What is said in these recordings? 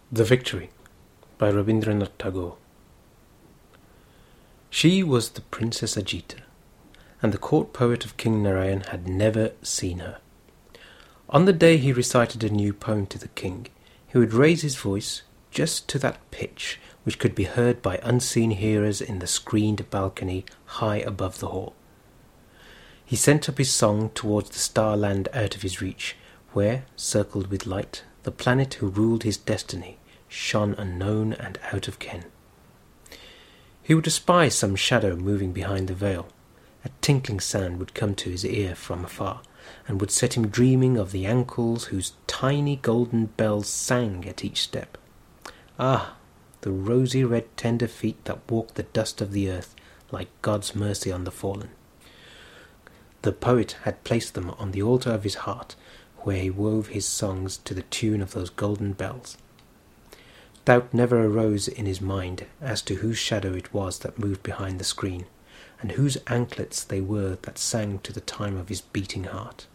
The Victory by Rabindranath Tagore. She was the Princess Ajita, and the court poet of King Narayan had never seen her. On the day he recited a new poem to the king, he would raise his voice just to that pitch which could be heard by unseen hearers in the screened balcony high above the hall. He sent up his song towards the star-land out of his reach, where, circled with light, the planet who ruled his destiny shone unknown and out of ken. He would espy some shadow moving behind the veil. A tinkling sound would come to his ear from afar, and would set him dreaming of the ankles whose tiny golden bells sang at each step. Ah, the rosy red tender feet that walked the dust of the earth like God's mercy on the fallen. The poet had placed them on the altar of his heart, where he wove his songs to the tune of those golden bells. Doubt never arose in his mind as to whose shadow it was that moved behind the screen, and whose anklets they were that sang to the time of his beating heart.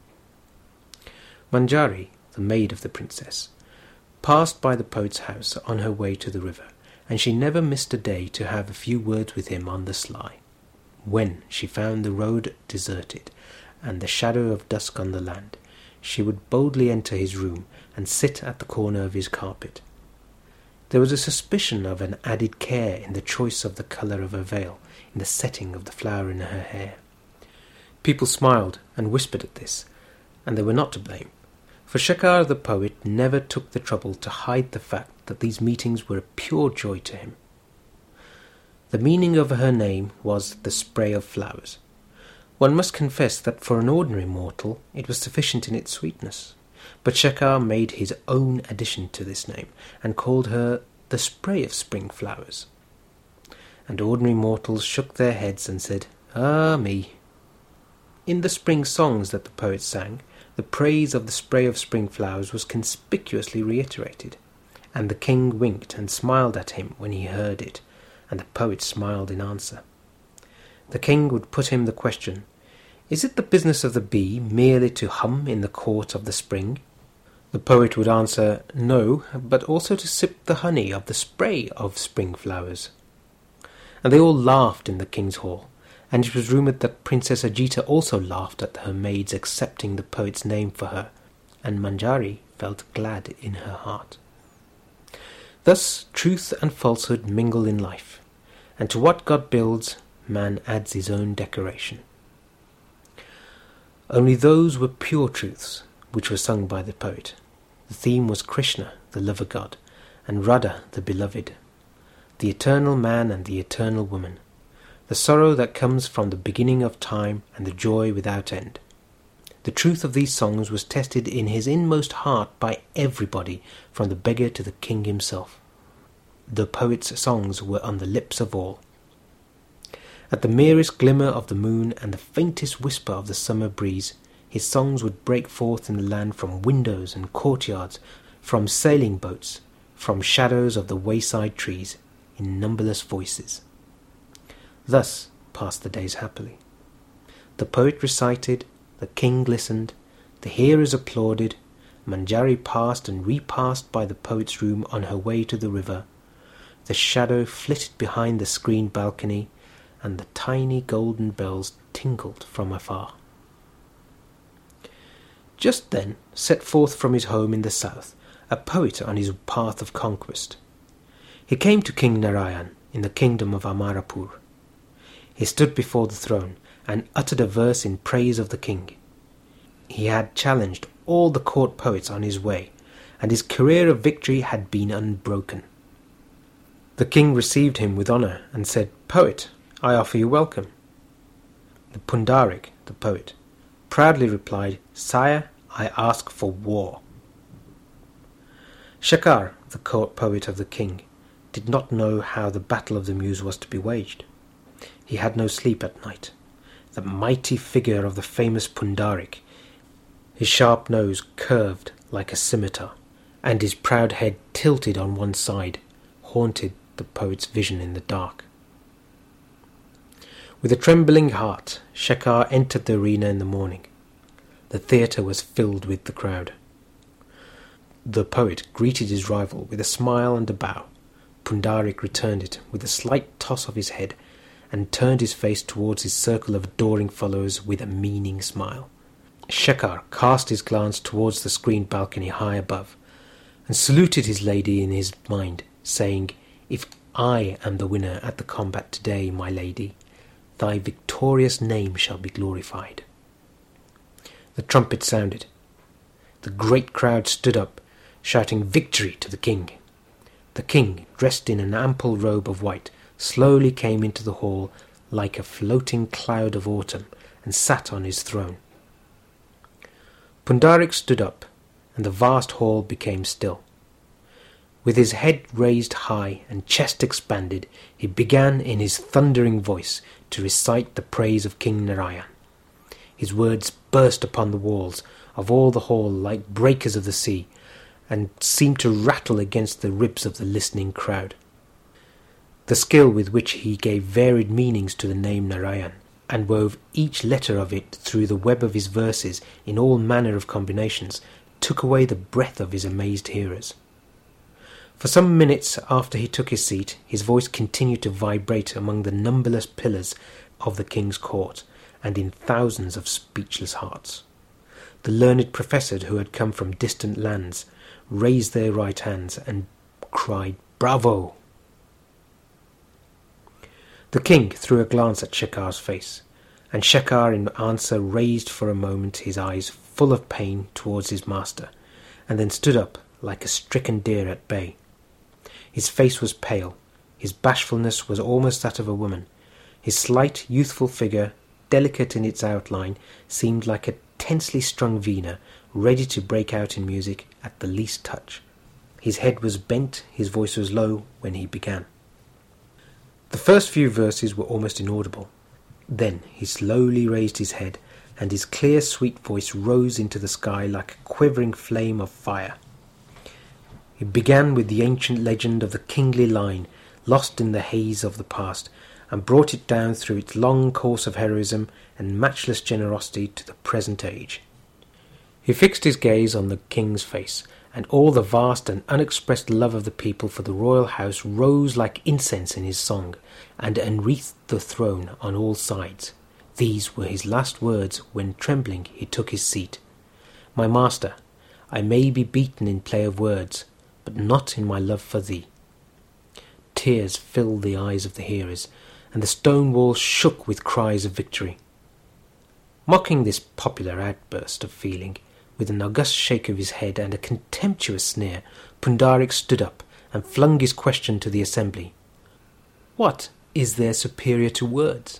Manjari, the maid of the princess, passed by the poet's house on her way to the river, and she never missed a day to have a few words with him on the sly. When she found the road deserted, and the shadow of dusk on the land, she would boldly enter his room and sit at the corner of his carpet. There was a suspicion of an added care in the choice of the colour of her veil, in the setting of the flower in her hair. People smiled and whispered at this, and they were not to blame, for Shekhar the poet never took the trouble to hide the fact that these meetings were a pure joy to him. The meaning of her name was the spray of flowers. One must confess that for an ordinary mortal it was sufficient in its sweetness, but Shekhar made his own addition to this name, and called her the spray of spring flowers. And ordinary mortals shook their heads and said, "Ah me!" In the spring songs that the poet sang, the praise of the spray of spring flowers was conspicuously reiterated, and the king winked and smiled at him when he heard it, and the poet smiled in answer. The king would put him the question, "Is it the business of the bee merely to hum in the court of the spring?" The poet would answer, "No, but also to sip the honey of the spray of spring flowers." And they all laughed in the king's hall, and it was rumoured that Princess Ajita also laughed at her maid's accepting the poet's name for her, and Manjari felt glad in her heart. Thus truth and falsehood mingle in life, and to what God builds, man adds his own decoration. Only those were pure truths which were sung by the poet. The theme was Krishna, the lover god, and Radha, the beloved, the eternal man and the eternal woman, the sorrow that comes from the beginning of time and the joy without end. The truth of these songs was tested in his inmost heart by everybody, from the beggar to the king himself. The poet's songs were on the lips of all. At the merest glimmer of the moon and the faintest whisper of the summer breeze, his songs would break forth in the land from windows and courtyards, from sailing boats, from shadows of the wayside trees, in numberless voices. Thus passed the days happily. The poet recited, the king listened, the hearers applauded, Manjari passed and repassed by the poet's room on her way to the river. The shadow flitted behind the screened balcony, and the tiny golden bells tinkled from afar. Just then set forth from his home in the south a poet on his path of conquest. He came to King Narayan in the kingdom of Amarapur. He stood before the throne and uttered a verse in praise of the king. He had challenged all the court poets on his way, and his career of victory had been unbroken. The king received him with honour and said, "Poet, I offer you welcome." The Pundarik, the poet, proudly replied, "Sire, I ask for war." Shekhar, the court poet of the king, did not know how the battle of the muse was to be waged. He had no sleep at night. The mighty figure of the famous Pundarik, his sharp nose curved like a scimitar, and his proud head tilted on one side, haunted the poet's vision in the dark. With a trembling heart, Shekhar entered the arena in the morning. The theatre was filled with the crowd. The poet greeted his rival with a smile and a bow. Pundarik returned it with a slight toss of his head, and turned his face towards his circle of adoring followers with a meaning smile. Shekhar cast his glance towards the screened balcony high above, and saluted his lady in his mind, saying, "If I am the winner at the combat today, my lady, thy victorious name shall be glorified." The trumpet sounded. The great crowd stood up, shouting victory to the king. The king, dressed in an ample robe of white, slowly came into the hall like a floating cloud of autumn, and sat on his throne. Pundarik stood up, and the vast hall became still. With his head raised high and chest expanded, he began in his thundering voice to recite the praise of King Narayan. His words burst upon the walls of all the hall like breakers of the sea, and seemed to rattle against the ribs of the listening crowd. The skill with which he gave varied meanings to the name Narayan, and wove each letter of it through the web of his verses in all manner of combinations, took away the breath of his amazed hearers. For some minutes after he took his seat, his voice continued to vibrate among the numberless pillars of the king's court, and in thousands of speechless hearts. The learned professors who had come from distant lands raised their right hands and cried, "Bravo!" The king threw a glance at Shekhar's face, and Shekhar in answer raised for a moment his eyes full of pain towards his master, and then stood up like a stricken deer at bay. His face was pale, his bashfulness was almost that of a woman. His slight, youthful figure, delicate in its outline, seemed like a tensely strung veena, ready to break out in music at the least touch. His head was bent, his voice was low when he began. The first few verses were almost inaudible. Then he slowly raised his head, and his clear, sweet voice rose into the sky like a quivering flame of fire. He began with the ancient legend of the kingly line, lost in the haze of the past, and brought it down through its long course of heroism and matchless generosity to the present age. He fixed his gaze on the king's face, and all the vast and unexpressed love of the people for the royal house rose like incense in his song, and enwreathed the throne on all sides. These were his last words when, trembling, he took his seat. "My master, I may be beaten in play of words, but not in my love for thee." Tears filled the eyes of the hearers, and the stone walls shook with cries of victory. Mocking this popular outburst of feeling, with an august shake of his head and a contemptuous sneer, Pundarik stood up and flung his question to the assembly. "What is there superior to words?"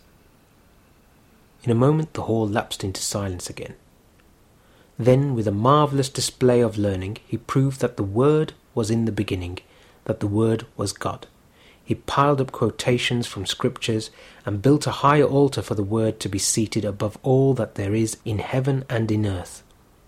In a moment the hall lapsed into silence again. Then, with a marvellous display of learning, he proved that the Word was in the beginning, that the Word was God. He piled up quotations from scriptures and built a high altar for the Word to be seated above all that there is in heaven and in earth.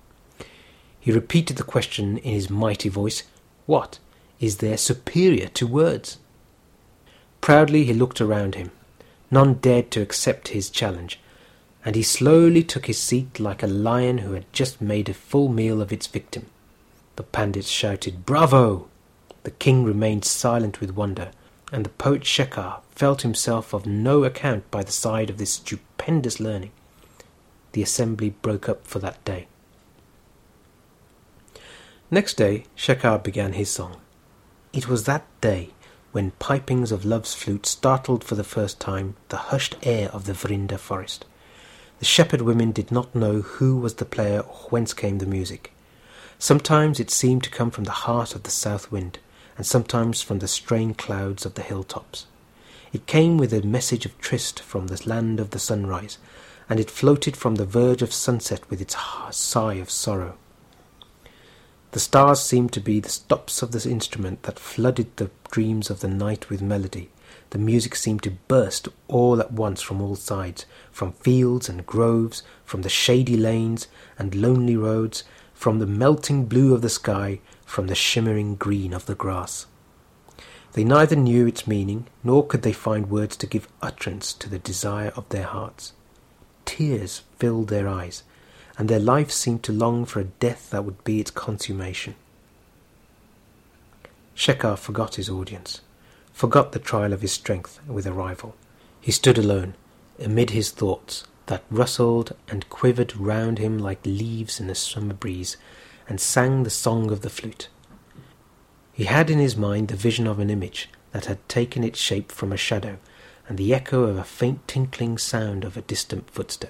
He repeated the question in his mighty voice, "What is there superior to words?" Proudly he looked around him. None dared to accept his challenge, and he slowly took his seat like a lion who had just made a full meal of its victim. The pandits shouted, "Bravo!" The king remained silent with wonder, and the poet Shekhar felt himself of no account by the side of this stupendous learning. The assembly broke up for that day. Next day Shekhar began his song. It was that day when pipings of love's flute startled for the first time the hushed air of the Vrinda forest. The shepherd women did not know who was the player or whence came the music. Sometimes it seemed to come from the heart of the south wind, and sometimes from the straying clouds of the hilltops. It came with a message of tryst from the land of the sunrise, and it floated from the verge of sunset with its sigh of sorrow. The stars seemed to be the stops of the instrument that flooded the dreams of the night with melody. The music seemed to burst all at once from all sides, from fields and groves, from the shady lanes and lonely roads, from the melting blue of the sky, from the shimmering green of the grass. They neither knew its meaning, nor could they find words to give utterance to the desire of their hearts. Tears filled their eyes, and their life seemed to long for a death that would be its consummation. Shekhar forgot his audience, forgot the trial of his strength with a rival. He stood alone, amid his thoughts, that rustled and quivered round him like leaves in a summer breeze, and sang the song of the flute. He had in his mind the vision of an image that had taken its shape from a shadow, and the echo of a faint tinkling sound of a distant footstep.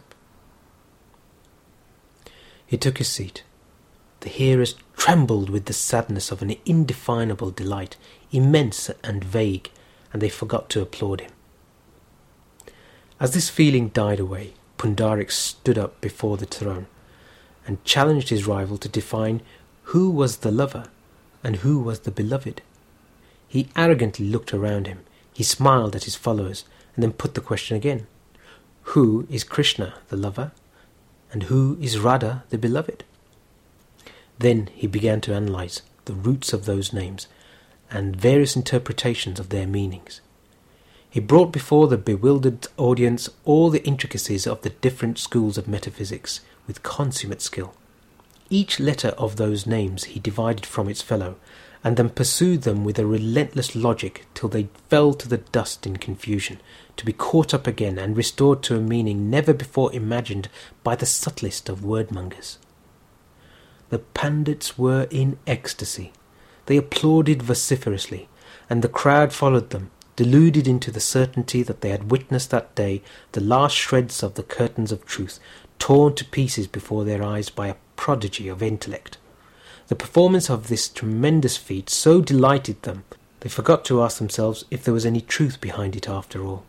He took his seat. The hearers trembled with the sadness of an indefinable delight, immense and vague, and they forgot to applaud him. As this feeling died away, Pundarik stood up before the throne and challenged his rival to define who was the lover and who was the beloved. He arrogantly looked around him. He smiled at his followers and then put the question again. Who is Krishna, the lover, and who is Radha, the beloved? Then he began to analyze the roots of those names and various interpretations of their meanings. He brought before the bewildered audience all the intricacies of the different schools of metaphysics with consummate skill. Each letter of those names he divided from its fellow, and then pursued them with a relentless logic till they fell to the dust in confusion, to be caught up again and restored to a meaning never before imagined by the subtlest of wordmongers. The Pandits were in ecstasy. They applauded vociferously, and the crowd followed them, deluded into the certainty that they had witnessed that day the last shreds of the curtains of truth torn to pieces before their eyes by a prodigy of intellect. The performance of this tremendous feat so delighted them, they forgot to ask themselves if there was any truth behind it after all.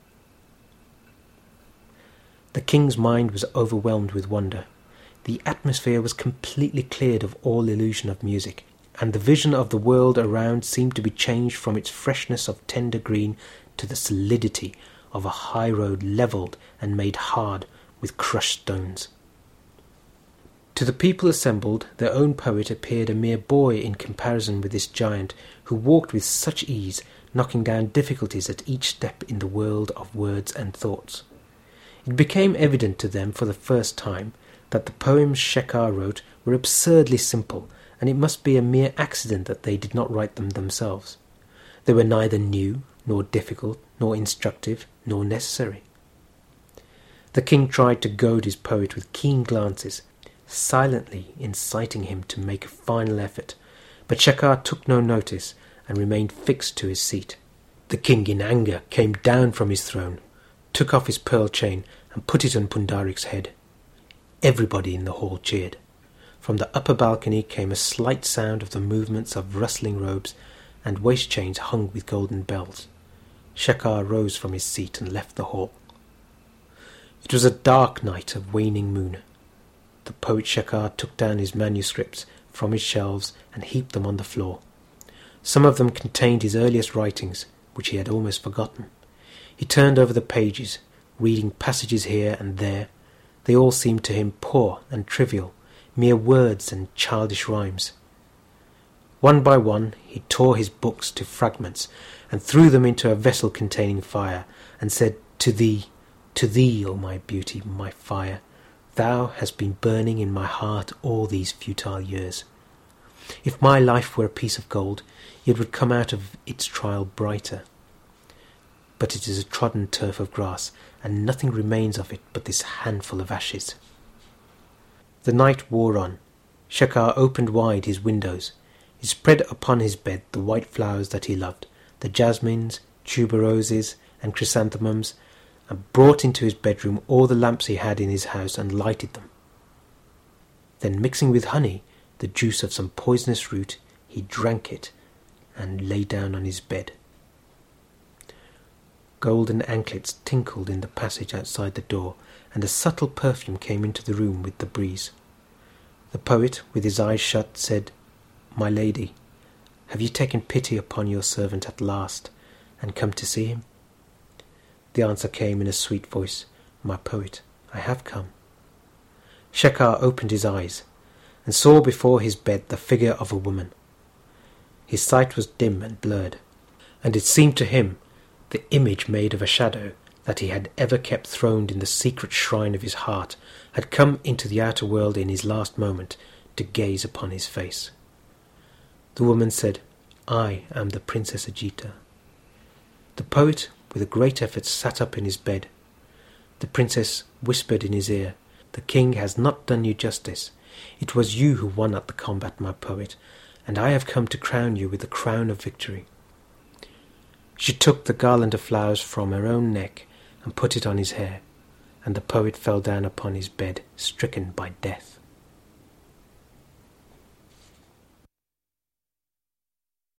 The king's mind was overwhelmed with wonder. The atmosphere was completely cleared of all illusion of music, and the vision of the world around seemed to be changed from its freshness of tender green to the solidity of a high road levelled and made hard with crushed stones. To the people assembled, their own poet appeared a mere boy in comparison with this giant who walked with such ease, knocking down difficulties at each step in the world of words and thoughts. It became evident to them for the first time that the poems Shekhar wrote were absurdly simple, and it must be a mere accident that they did not write them themselves. They were neither new, nor difficult, nor instructive, nor necessary. The king tried to goad his poet with keen glances, silently inciting him to make a final effort, but Shekhar took no notice and remained fixed to his seat. The king, in anger, came down from his throne, took off his pearl chain and put it on Pundarik's head. Everybody in the hall cheered. From the upper balcony came a slight sound of the movements of rustling robes, and waist chains hung with golden bells. Shekhar rose from his seat and left the hall. It was a dark night of waning moon. The poet Shekhar took down his manuscripts from his shelves and heaped them on the floor. Some of them contained his earliest writings, which he had almost forgotten. He turned over the pages, reading passages here and there. They all seemed to him poor and trivial, mere words and childish rhymes. One by one he tore his books to fragments and threw them into a vessel containing fire, and said, to thee, O my beauty, my fire, thou hast been burning in my heart all these futile years. If my life were a piece of gold, it would come out of its trial brighter. But it is a trodden turf of grass, and nothing remains of it but this handful of ashes. The night wore on. Shekhar opened wide his windows. He spread upon his bed the white flowers that he loved, the jasmines, tuberoses, and chrysanthemums, and brought into his bedroom all the lamps he had in his house and lighted them. Then, mixing with honey the juice of some poisonous root, he drank it and lay down on his bed. Golden anklets tinkled in the passage outside the door, and a subtle perfume came into the room with the breeze. The poet, with his eyes shut, said, "My lady, have you taken pity upon your servant at last, and come to see him?" The answer came in a sweet voice, "My poet, I have come." Shekhar opened his eyes, and saw before his bed the figure of a woman. His sight was dim and blurred, and it seemed to him the image made of a shadow that he had ever kept throned in the secret shrine of his heart had come into the outer world in his last moment to gaze upon his face. The woman said, I am the Princess Ajita." The poet, with a great effort, sat up in his bed. The princess whispered in his ear, "The king has not done you justice. It was you who won at the combat, my poet, and I have come to crown you with the crown of victory." She took the garland of flowers from her own neck and put it on his hair, and the poet fell down upon his bed, stricken by death.